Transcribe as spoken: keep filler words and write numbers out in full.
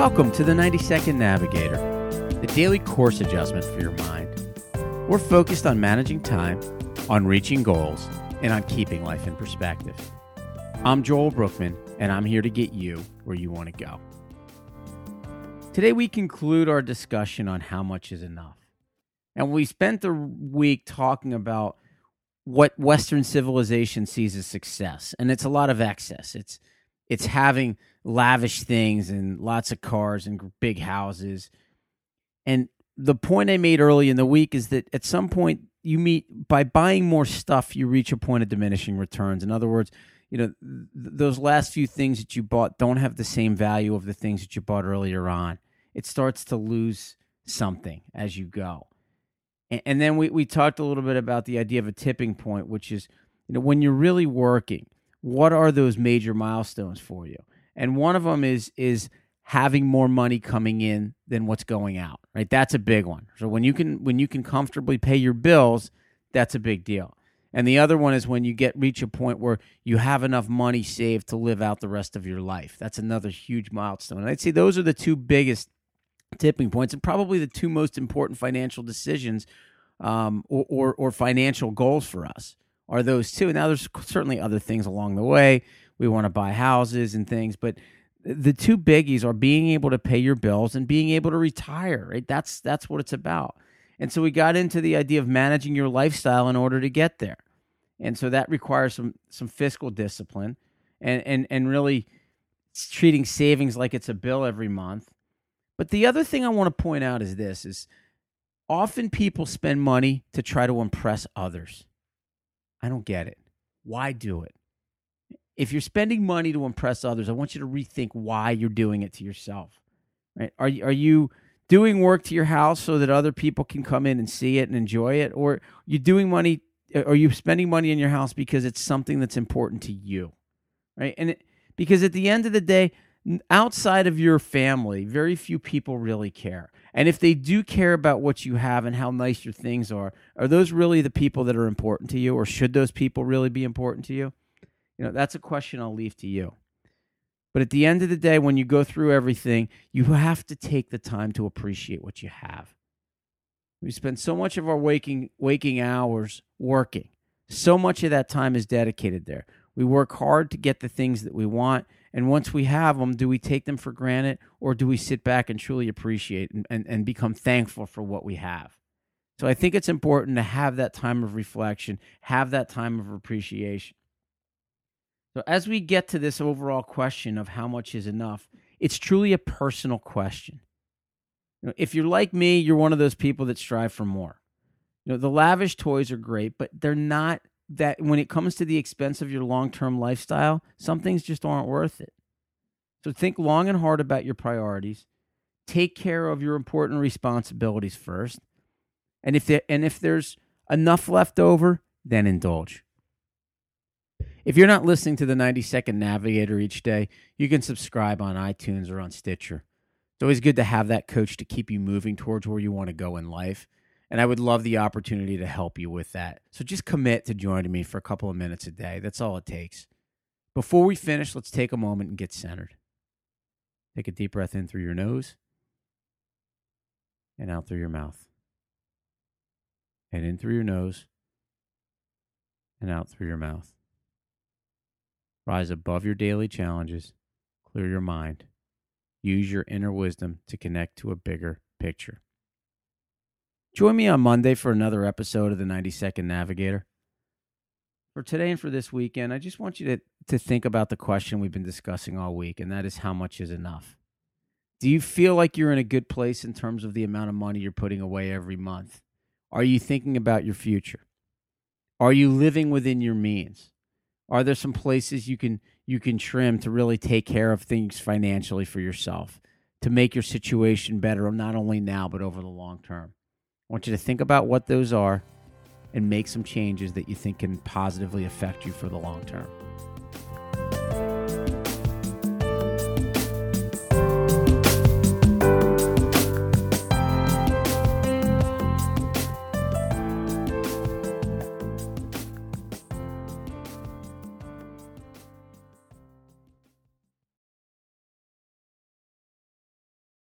Welcome to the ninety second Navigator, the daily course adjustment for your mind. We're focused on managing time, on reaching goals, and on keeping life in perspective. I'm Joel Brookman, and I'm here to get you where you want to go. Today we conclude our discussion on how much is enough. And we spent the week talking about what Western civilization sees as success, and it's a lot of excess. It's it's having lavish things and lots of cars and big houses. And the point I made early in the week is that at some point you meet, by buying more stuff, you reach a point of diminishing returns. In other words, you know, th- those last few things that you bought don't have the same value of the things that you bought earlier on. It starts to lose something as you go. And, and then we, we talked a little bit about the idea of a tipping point, which is, you know, when you're really working, what are those major milestones for you? And one of them is is having more money coming in than what's going out, right? That's a big one. So when you can when you can comfortably pay your bills, that's a big deal. And the other one is when you get reach a point where you have enough money saved to live out the rest of your life. That's another huge milestone. And I'd say those are the two biggest tipping points and probably the two most important financial decisions um, or, or or financial goals for us. Are those two. Now, there's certainly other things along the way. We want to buy houses and things, but the two biggies are being able to pay your bills and being able to retire, right? That's that's what it's about. And so we got into the idea of managing your lifestyle in order to get there. And so that requires some some fiscal discipline and and and really treating savings like it's a bill every month. But the other thing I want to point out is this, is often people spend money to try to impress others. I don't get it. Why do it? If you're spending money to impress others, I want you to rethink why you're doing it to yourself. Right? Are you, are you doing work to your house so that other people can come in and see it and enjoy it? Or are you doing money, are you spending money in your house because it's something that's important to you? Right? And it, because at the end of the day, outside of your family, very few people really care. And if they do care about what you have and how nice your things are, are those really the people that are important to you, or should those people really be important to you? You know, that's a question I'll leave to you. But at the end of the day, when you go through everything, you have to take the time to appreciate what you have. We spend so much of our waking waking hours working. So much of that time is dedicated there. We work hard to get the things that we want, and once we have them, do we take them for granted, or do we sit back and truly appreciate and, and, and become thankful for what we have? So I think it's important to have that time of reflection, have that time of appreciation. So as we get to this overall question of how much is enough, it's truly a personal question. You know, if you're like me, you're one of those people that strive for more. You know, the lavish toys are great, but they're not that, when it comes to the expense of your long-term lifestyle, some things just aren't worth it. So think long and hard about your priorities. Take care of your important responsibilities first. And if there, and if there's enough left over, then indulge. If you're not listening to the ninety second Navigator each day, you can subscribe on iTunes or on Stitcher. It's always good to have that coach to keep you moving towards where you want to go in life. And I would love the opportunity to help you with that. So just commit to joining me for a couple of minutes a day. That's all it takes. Before we finish, let's take a moment and get centered. Take a deep breath in through your nose and out through your mouth. And in through your nose and out through your mouth. Rise above your daily challenges. Clear your mind. Use your inner wisdom to connect to a bigger picture. Join me on Monday for another episode of the ninety second Navigator. For today and for this weekend, I just want you to, to think about the question we've been discussing all week, and that is, how much is enough? Do you feel like you're in a good place in terms of the amount of money you're putting away every month? Are you thinking about your future? Are you living within your means? Are there some places you can you can trim to really take care of things financially for yourself, to make your situation better, not only now, but over the long term? I want you to think about what those are and make some changes that you think can positively affect you for the long term.